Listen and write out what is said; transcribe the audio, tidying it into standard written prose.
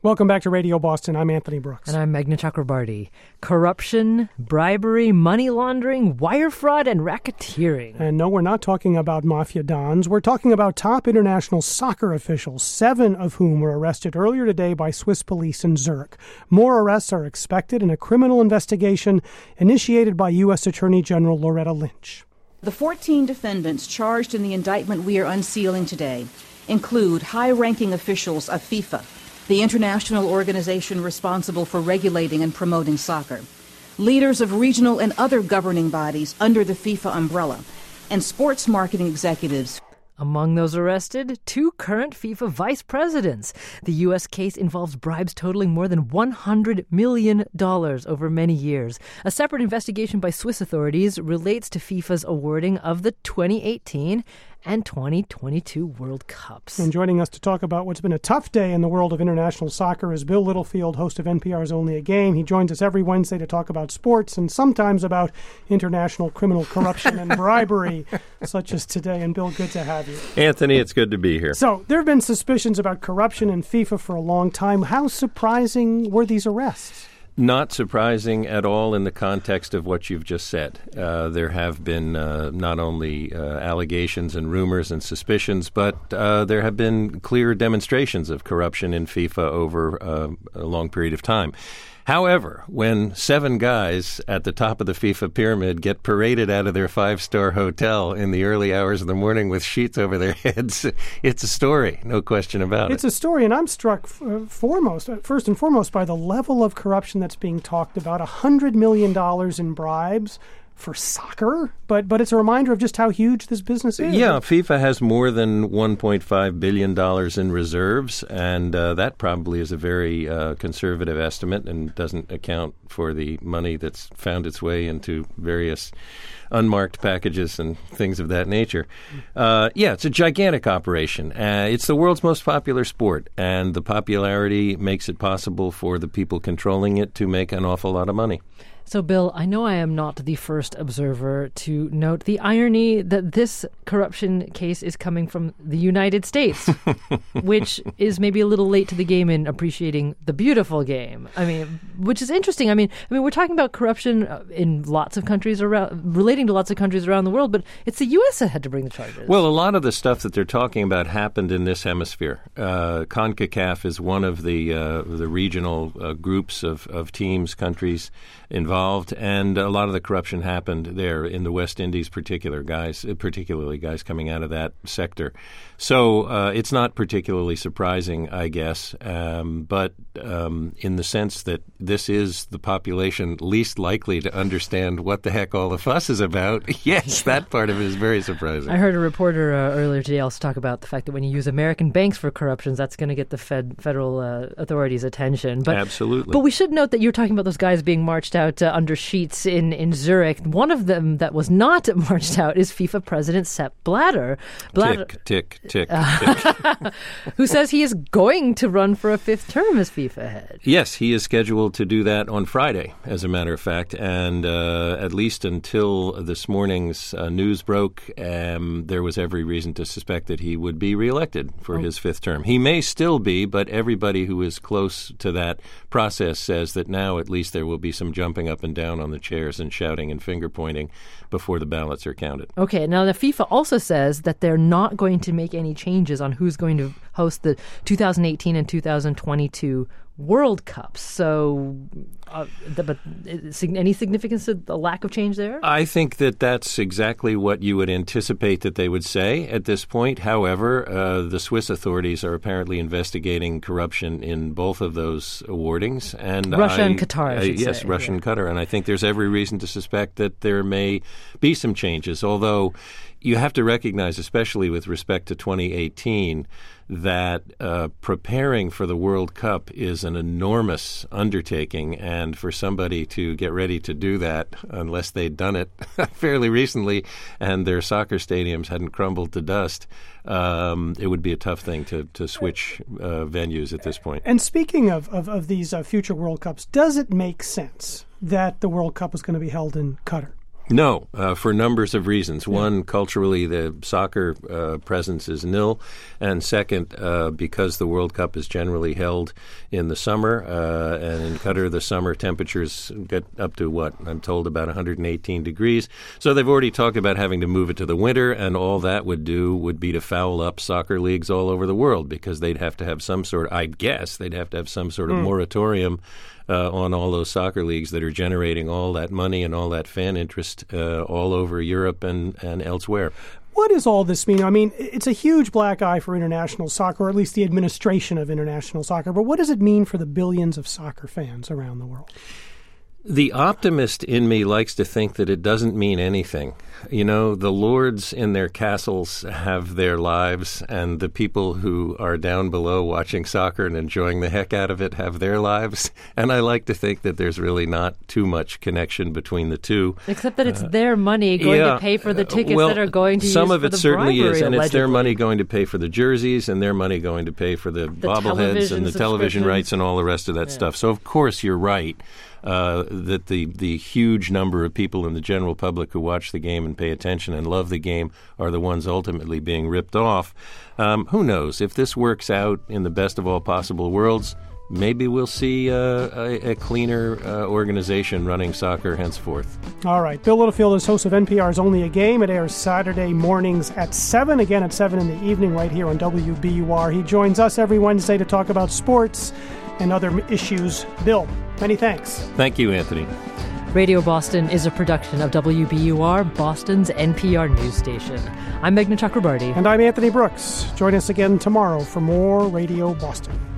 Welcome back to Radio Boston. I'm Anthony Brooks. And I'm Meghna Chakrabarty. Corruption, bribery, money laundering, wire fraud, and racketeering. And no, we're not talking about mafia dons. We're talking about top international soccer officials, 7 of whom were arrested earlier today by Swiss police in Zurich. More arrests are expected in a criminal investigation initiated by U.S. Attorney General Loretta Lynch. The 14 defendants charged in the indictment we are unsealing today include high-ranking officials of FIFA, the international organization responsible for regulating and promoting soccer, leaders of regional and other governing bodies under the FIFA umbrella, and sports marketing executives. Among those arrested, 2 current FIFA vice presidents. The U.S. case involves bribes totaling more than $100 million over many years. A separate investigation by Swiss authorities relates to FIFA's awarding of the 2018 and 2022 World Cups. And joining us to talk about what's been a tough day in the world of international soccer is Bill Littlefield, host of NPR's Only a Game. He joins us every Wednesday to talk about sports and sometimes about international criminal corruption and bribery, such as today. And Bill, good to have you. Anthony, it's good to be here. So there have been suspicions about corruption in FIFA for a long time. How surprising were these arrests? Not surprising at all in the context of what you've just said. There have been not only allegations and rumors and suspicions, but there have been clear demonstrations of corruption in FIFA over a long period of time. However, when 7 guys at the top of the FIFA pyramid get paraded out of their 5-star hotel in the early hours of the morning with sheets over their heads, it's a story, no question about it. It's a story, and I'm struck first and foremost, by the level of corruption that's being talked about, $100 million in bribes for soccer, but it's a reminder of just how huge this business is. Yeah, FIFA has more than $1.5 billion in reserves, and that probably is a very conservative estimate and doesn't account for the money that's found its way into various unmarked packages and things of that nature. It's a gigantic operation. It's the world's most popular sport, and the popularity makes it possible for the people controlling it to make an awful lot of money. So, Bill, I know I am not the first observer to note the irony that this corruption case is coming from the United States, which is maybe a little late to the game in appreciating the beautiful game. I mean, which is interesting. I mean, we're talking about corruption in lots of countries relating to lots of countries around the world, but it's the U.S. that had to bring the charges. Well, a lot of the stuff that they're talking about happened in this hemisphere. CONCACAF is one of the regional groups of teams, countries involved, and a lot of the corruption happened there in the West Indies, particularly guys coming out of that sector. So it's not particularly surprising, I guess, but in the sense that this is the population least likely to understand what the heck all the fuss is about, yes, that part of it is very surprising. I heard a reporter earlier today also talk about the fact that when you use American banks for corruptions, that's going to get the federal authorities' attention. But, absolutely. But we should note that you're talking about those guys being marched out under sheets in Zurich. One of them that was not marched out is FIFA President Sepp Blatter. Tick. Who says he is going to run for a 5th term as FIFA head. Yes, he is scheduled to do that on Friday, as a matter of fact. And at least until this morning's news broke, there was every reason to suspect that he would be reelected for his 5th term. He may still be, but everybody who is close to that process says that now at least there will be some jumping up and down on the chairs and shouting and finger pointing before the ballots are counted. Okay, now the FIFA also says that they're not going to make any changes on who's going to host the 2018 and 2022 World Cups. So, but any significance to the lack of change there? I think that that's exactly what you would anticipate that they would say at this point. However, the Swiss authorities are apparently investigating corruption in both of those awardings. And Russia and Qatar, I should say. Yes, Russia and Qatar. And I think there's every reason to suspect that there may be some changes, although you have to recognize, especially with respect to 2018, that preparing for the World Cup is an enormous undertaking, and for somebody to get ready to do that, unless they'd done it fairly recently and their soccer stadiums hadn't crumbled to dust, it would be a tough thing to switch venues at this point. And speaking of these future World Cups, does it make sense that the World Cup is going to be held in Qatar? No, for numbers of reasons. One, culturally, the soccer presence is nil. And second, because the World Cup is generally held in the summer, and in Qatar, the summer temperatures get up to, I'm told, about 118 degrees. So they've already talked about having to move it to the winter, and all that would do would be to foul up soccer leagues all over the world, because they'd have to have some sort of, moratorium on all those soccer leagues that are generating all that money and all that fan interest all over Europe and elsewhere. What does all this mean? I mean, it's a huge black eye for international soccer, or at least the administration of international soccer. But what does it mean for the billions of soccer fans around the world? The optimist in me likes to think that it doesn't mean anything. You know, the lords in their castles have their lives, and the people who are down below watching soccer and enjoying the heck out of it have their lives. And I like to think that there's really not too much connection between the two. Except that it's their money going to pay for the tickets that are going to use for the bribery. Some of it certainly is, and it's their money going to pay for the jerseys, and their money going to pay for the bobbleheads and the television rights and all the rest of that stuff. So, of course, you're right. That the huge number of people in the general public who watch the game and pay attention and love the game are the ones ultimately being ripped off. Who knows? If this works out in the best of all possible worlds, maybe we'll see a cleaner organization running soccer henceforth. All right. Bill Littlefield is host of NPR's Only a Game. It airs Saturday mornings at 7, again at 7 in the evening right here on WBUR. He joins us every Wednesday to talk about sports and other issues. Bill, many thanks. Thank you, Anthony. Radio Boston is a production of WBUR, Boston's NPR news station. I'm Meghna Chakrabarti. And I'm Anthony Brooks. Join us again tomorrow for more Radio Boston.